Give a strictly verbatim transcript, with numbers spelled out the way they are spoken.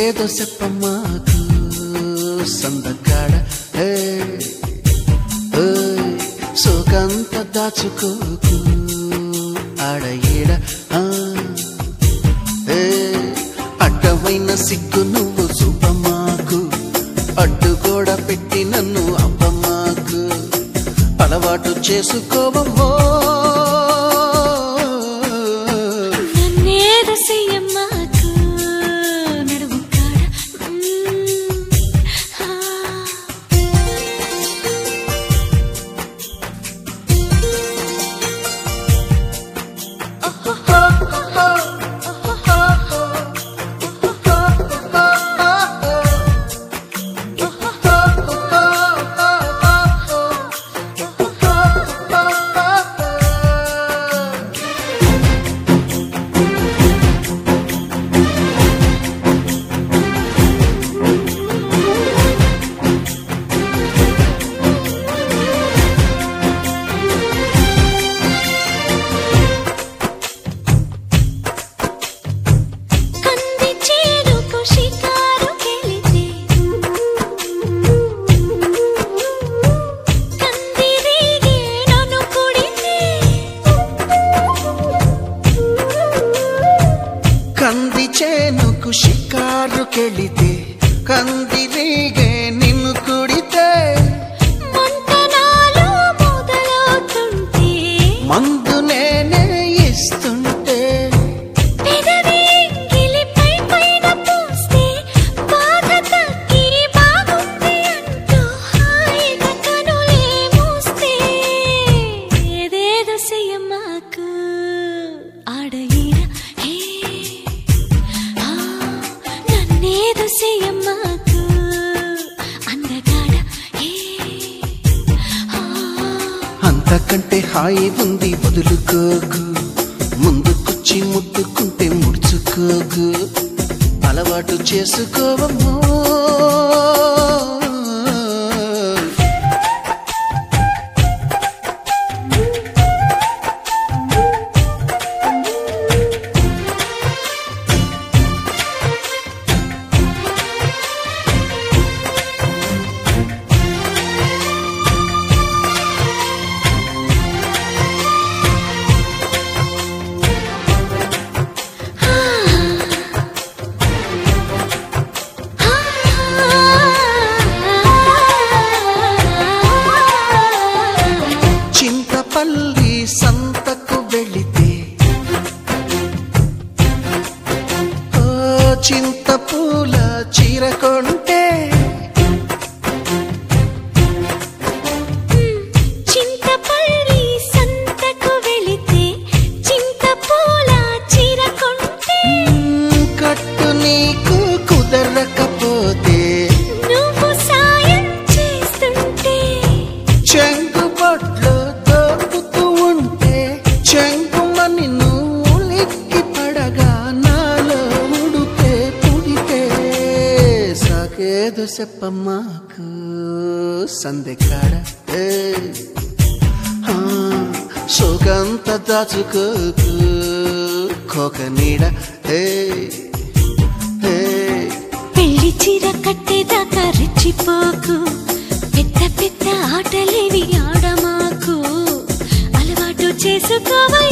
నన్నేదో చెప్పమాకు సందకాడ సోకంత దాచుకోకు ఆడ ఈడ అడ్డమైన సిగ్గు నువ్వు చూపమాకు అడ్డు కూడా పెట్టి నన్ను అబ్బమాకు అలవాటు చేసుకోవమ్మో కంది చేనుకు షికారుకెళితే కందిరీగే నిన్ను కుడితే మంతనాలు మొదలవుతుంటే మందు నేనే ఇస్తుంటే పెదవి గిలిపై పైన పూస్తే బాధ తగ్గి బాగుంది అంటూ హాయిగా కనులే మూస్తే ఏదేదో చెయ్యమాకు ఆడ ఈడ నన్నేదో చెయ్యమాకు అందగాడ అంతకంటే హాయి ఉంది వదులుకోకు ముందుకొచ్చి ముట్టుకుంటే ముడుచుకోకు అలవాటు చేసుకోవమ్మో చింతపల్లి సంతకు వెళితే ఓ చింతపూల చీర కొంటే చింతపల్లి సంతకు వెళితే చింతపూల చీర కొంటే కట్టు నీకు కుదరకపోతే నువ్వు సాయం చేస్తుంటే చెంగు బొట్లు దొరుకుతూ ఉంటే చెంగుమని నువ్వు లిక్కి పడగా నాలో ఉడితే పుడితే సాకేదో చెప్పమాకు సందెకాడ సోకంత దాచుకోకు కోక నీడ పెళ్లి చీర కట్టేదాకా రెచ్చిపోకు పెద్ద పెద్ద ఆటలేవి ఆడమాకు అలవాటు చేసుకోవాలి.